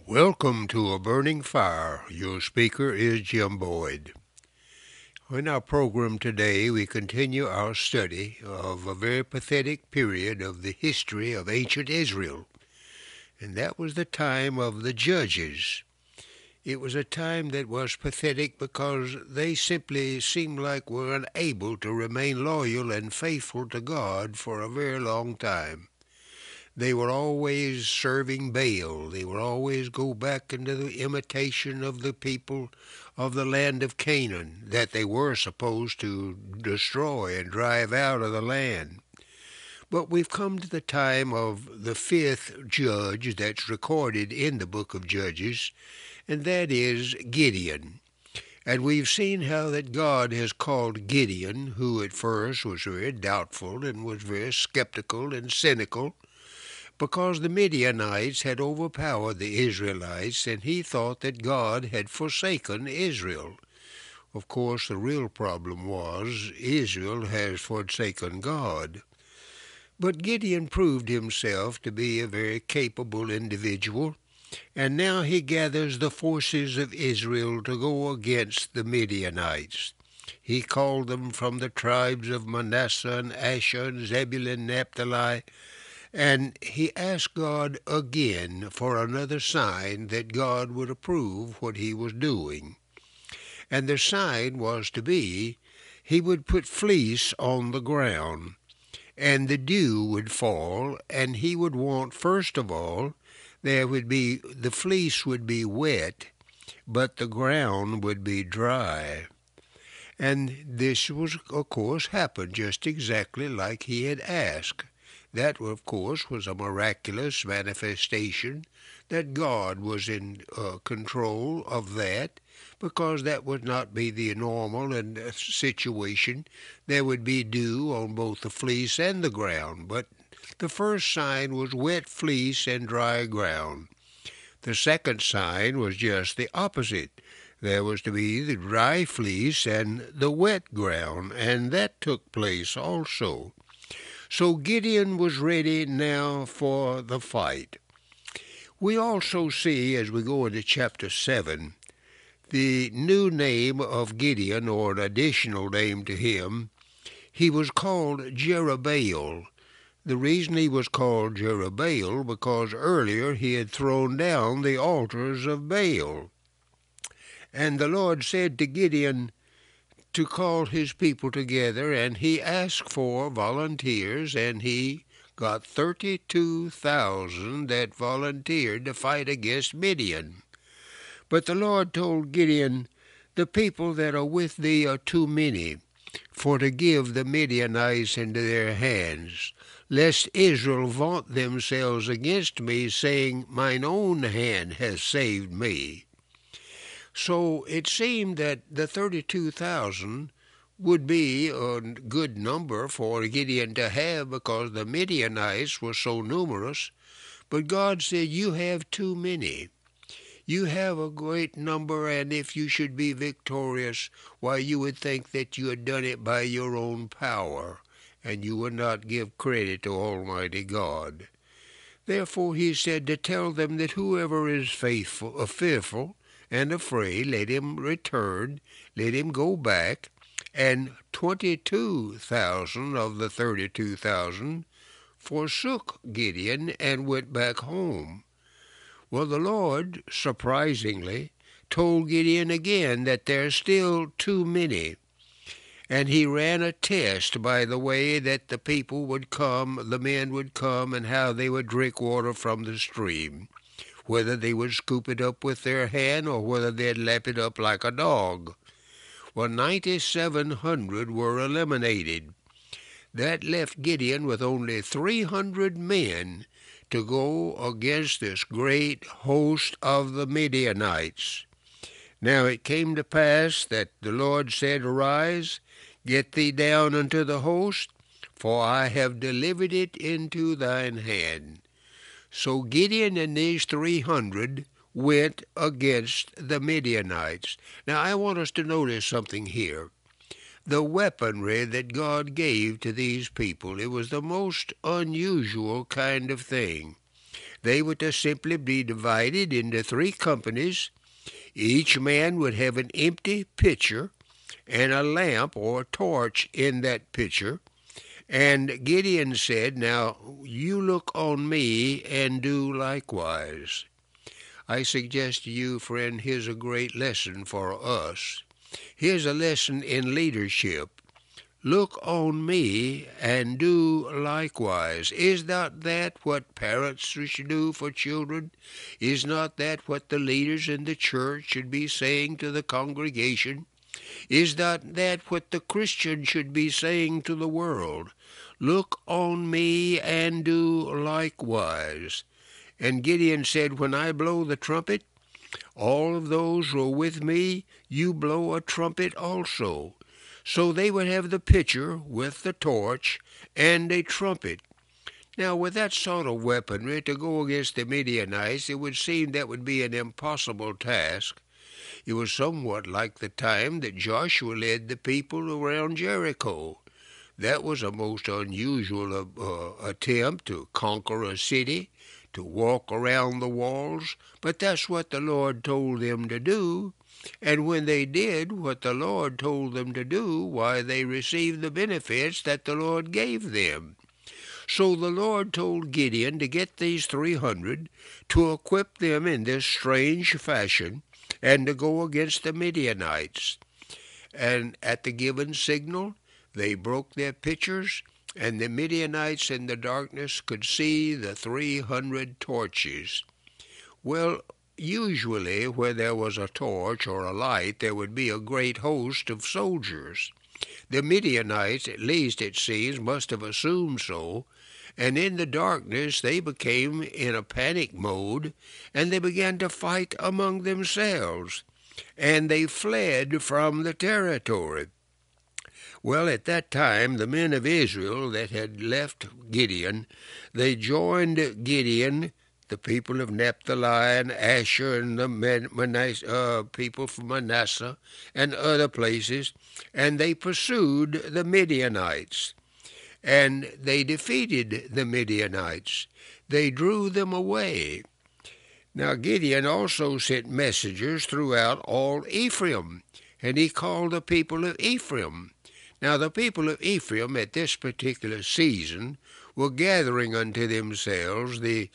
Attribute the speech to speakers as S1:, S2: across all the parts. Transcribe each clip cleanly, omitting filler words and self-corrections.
S1: Welcome to A Burning Fire. Your speaker is Jim Boyd. In our program today, we continue our study of a very pathetic period of the history of ancient Israel, and that was the time of the judges. It was a time that was pathetic because they simply seemed like were unable to remain loyal and faithful to God for a very long time. They were always serving Baal. They would always go back into the imitation of the people of the land of Canaan that they were supposed to destroy and drive out of the land. But we've come to the time of the fifth judge that's recorded in the book of Judges, and that is Gideon. And we've seen how that God has called Gideon, who at first was very doubtful and was very skeptical and cynical, because the Midianites had overpowered the Israelites, and he thought that God had forsaken Israel. Of course, the real problem was Israel has forsaken God. But Gideon proved himself to be a very capable individual, and now he gathers the forces of Israel to go against the Midianites. He called them from the tribes of Manasseh and Asher and Zebulun and Naphtali, and he asked God again for another sign that God would approve what he was doing. And the sign was to be, he would put fleece on the ground, and the dew would fall, and he would want, first of all, the fleece would be wet, but the ground would be dry. And this was, of course, happened just exactly like he had asked. That, of course, was a miraculous manifestation that God was in control of that, because that would not be the normal situation. There would be dew on both the fleece and the ground, but the first sign was wet fleece and dry ground. The second sign was just the opposite. There was to be the dry fleece and the wet ground, and that took place also. So Gideon was ready now for the fight. We also see, as we go into chapter 7, the new name of Gideon, or an additional name to him. He was called Jerubbaal. The reason he was called Jerubbaal because earlier he had thrown down the altars of Baal. And the Lord said to Gideon to call his people together, and he asked for volunteers, and he got 32,000 that volunteered to fight against Midian. But the Lord told Gideon, the people that are with thee are too many for to give the Midianites into their hands, lest Israel vaunt themselves against me, saying, mine own hand has saved me. So it seemed that the 32,000 would be a good number for Gideon to have because the Midianites were so numerous. But God said, you have too many. You have a great number, and if you should be victorious, why, you would think that you had done it by your own power, and you would not give credit to Almighty God. Therefore he said to tell them that whoever is fearful, and afraid, let him return, let him go back, and 22,000 of the 32,000 forsook Gideon and went back home. Well, the Lord, surprisingly, told Gideon again that there's still too many, and he ran a test by the way that the people would come, the men would come, and how they would drink water from the stream, whether they would scoop it up with their hand or whether they'd lap it up like a dog. Well, 9,700 were eliminated. That left Gideon with only 300 men to go against this great host of the Midianites. Now it came to pass that the Lord said, arise, get thee down unto the host, for I have delivered it into thine hand. So Gideon and these 300 went against the Midianites. Now I want us to notice something here. The weaponry that God gave to these people, it was the most unusual kind of thing. they were to simply be divided into 3 companies. Each man would have an empty pitcher and a lamp or a torch in that pitcher. And Gideon said, "Now you look on me and do likewise." I suggest to you, friend, here's a great lesson for us. Here's a lesson in leadership. Look on me and do likewise. Is not that what parents should do for children? Is not that what the leaders in the church should be saying to the congregation? Is not that what the Christian should be saying to the world? Look on me and do likewise. And Gideon said, "When I blow the trumpet, all of those who are with me, you blow a trumpet also." So they would have the pitcher with the torch and a trumpet. Now, with that sort of weaponry to go against the Midianites, it would seem that would be an impossible task. It was somewhat like the time that Joshua led the people around Jericho. That was a most unusual attempt to conquer a city, to walk around the walls, but that's what the Lord told them to do. And when they did what the Lord told them to do, why, they received the benefits that the Lord gave them. So the Lord told Gideon to get these 300, to equip them in this strange fashion, and to go against the Midianites. And at the given signal, they broke their pitchers, and the Midianites in the darkness could see the 300 torches. Well, usually where there was a torch or a light, there would be a great host of soldiers. The Midianites, at least it seems, must have assumed so, and in the darkness they became in a panic mode, and they began to fight among themselves, and they fled from the territory. Well, at that time, the men of Israel that had left Gideon, they joined Gideon, the people of Naphtali and Asher and the people from Manasseh and other places, and they pursued the Midianites. And they defeated the Midianites. They drew them away. Now Gideon also sent messengers throughout all Ephraim, and he called the people of Ephraim. Now the people of Ephraim at this particular season were gathering unto themselves the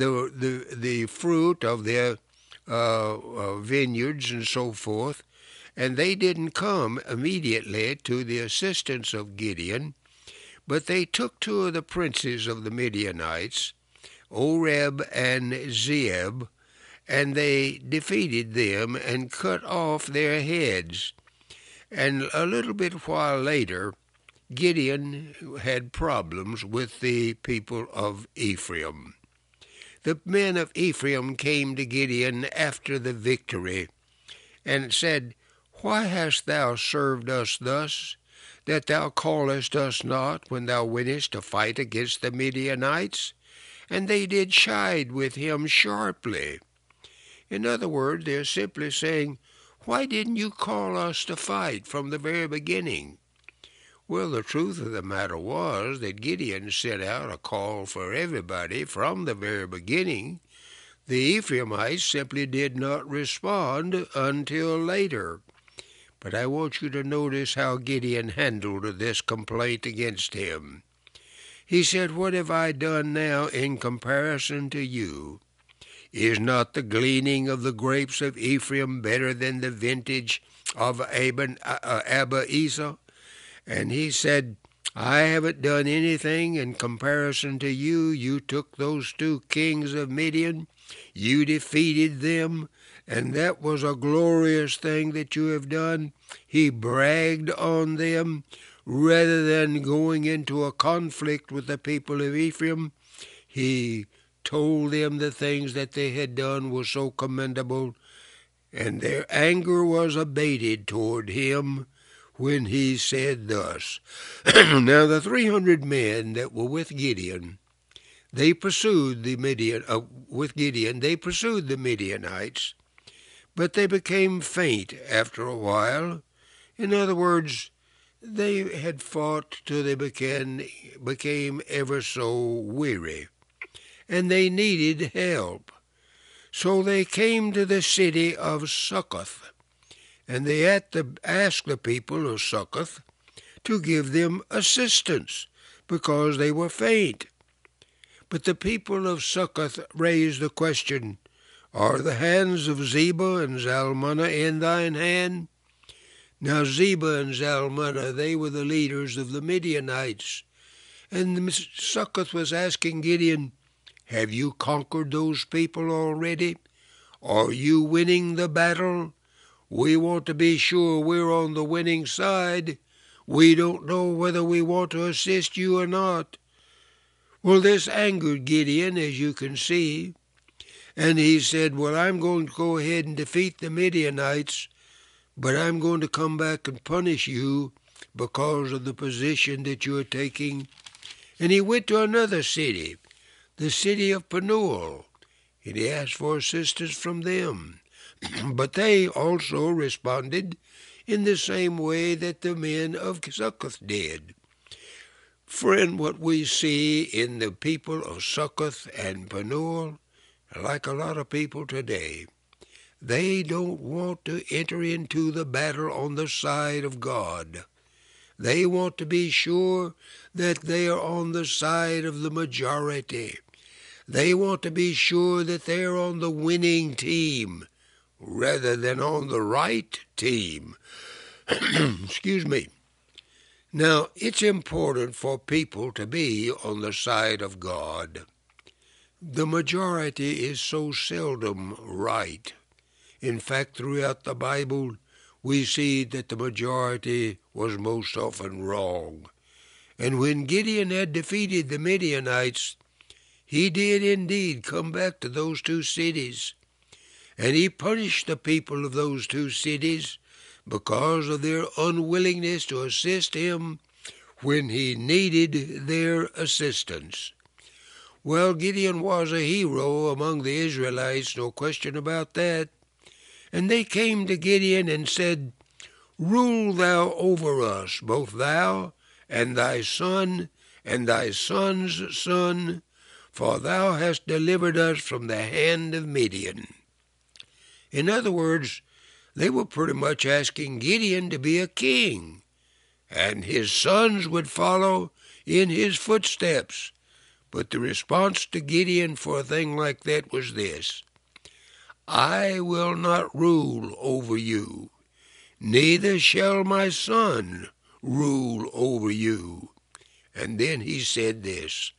S1: fruit of their vineyards and so forth, and they didn't come immediately to the assistance of Gideon, but they took 2 of the princes of the Midianites, Oreb and Zeeb, and they defeated them and cut off their heads. And a little bit while later, Gideon had problems with the people of Ephraim. The men of Ephraim came to Gideon after the victory and said, "Why hast thou served us thus, that thou callest us not when thou wentest to fight against the Midianites?" And they did chide with him sharply. In other words, they're simply saying, "Why didn't you call us to fight from the very beginning?" Well, the truth of the matter was that Gideon sent out a call for everybody from the very beginning. The Ephraimites simply did not respond until later. But I want you to notice how Gideon handled this complaint against him. He said, "What have I done now in comparison to you? Is not the gleaning of the grapes of Ephraim better than the vintage of Abiezer?" And he said, "I haven't done anything in comparison to you. You took those 2 kings of Midian, you defeated them, and that was a glorious thing that you have done." He bragged on them rather than going into a conflict with the people of Ephraim. He told them the things that they had done were so commendable, and their anger was abated toward him when he said thus. Now the 300 men that were with Gideon, they pursued the Midianites, but they became faint after a while. In other words, they had fought till they became ever so weary. and they needed help. So they came to the city of Succoth, and they asked the people of Succoth to give them assistance, because they were faint. But the people of Succoth raised the question, Are the hands of Zebah and Zalmunna in thine hand? Now Zebah and Zalmunna, they were the leaders of the Midianites. And Succoth was asking Gideon, Have you conquered those people already? Are you winning the battle? We want to be sure we're on the winning side. We don't know whether we want to assist you or not. Well, this angered Gideon, as you can see, and he said, Well, I'm going to go ahead and defeat the Midianites, but I'm going to come back and punish you because of the position that you're taking. And he went to another city, the city of Penuel, and he asked for assistance from them. But they also responded in the same way that the men of Succoth did. Friend, what we see in the people of Succoth and Penuel, like a lot of people today, they don't want to enter into the battle on the side of God. They want to be sure that they are on the side of the majority. They want to be sure that they are on the winning team rather than on the right team. Excuse me. Now, it's important for people to be on the side of God. The majority is so seldom right. In fact, throughout the Bible, we see that the majority was most often wrong. And when Gideon had defeated the Midianites, he did indeed come back to those two cities, and he punished the people of those two cities because of their unwillingness to assist him when he needed their assistance. Well, Gideon was a hero among the Israelites, no question about that. And they came to Gideon and said, Rule thou over us, both thou and thy son and thy son's son, for thou hast delivered us from the hand of Midian. In other words, they were pretty much asking Gideon to be a king, and his sons would follow in his footsteps. But the response to Gideon for a thing like that was this: I will not rule over you, neither shall my son rule over you. And then he said this,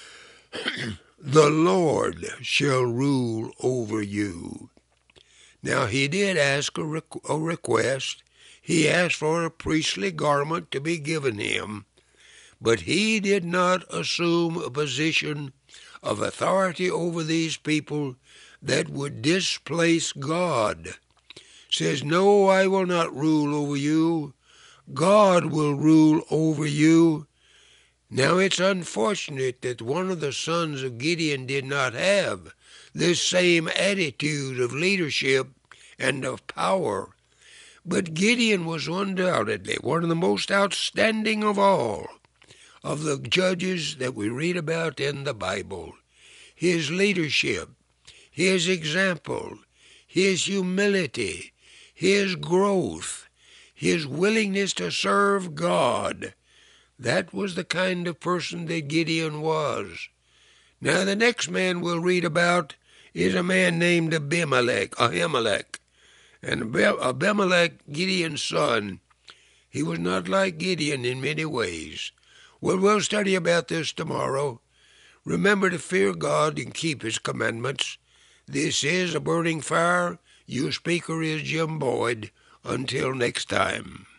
S1: the Lord shall rule over you. Now he did ask a request. He asked for a priestly garment to be given him, but he did not assume a position of authority over these people that would displace God. Says, no, I will not rule over you. God will rule over you. Now it's unfortunate that one of the sons of Gideon did not have this same attitude of leadership and of power. But Gideon was undoubtedly one of the most outstanding of all of the judges that we read about in the Bible. His leadership, his example, his humility, his growth, his willingness to serve God, that was the kind of person that Gideon was. Now the next man we'll read about is a man named Ahimelech. And Abimelech, Gideon's son, he was not like Gideon in many ways. Well, we'll study about this tomorrow. Remember to fear God and keep his commandments. This is A Burning Fire. Your speaker is Jim Boyd. Until next time.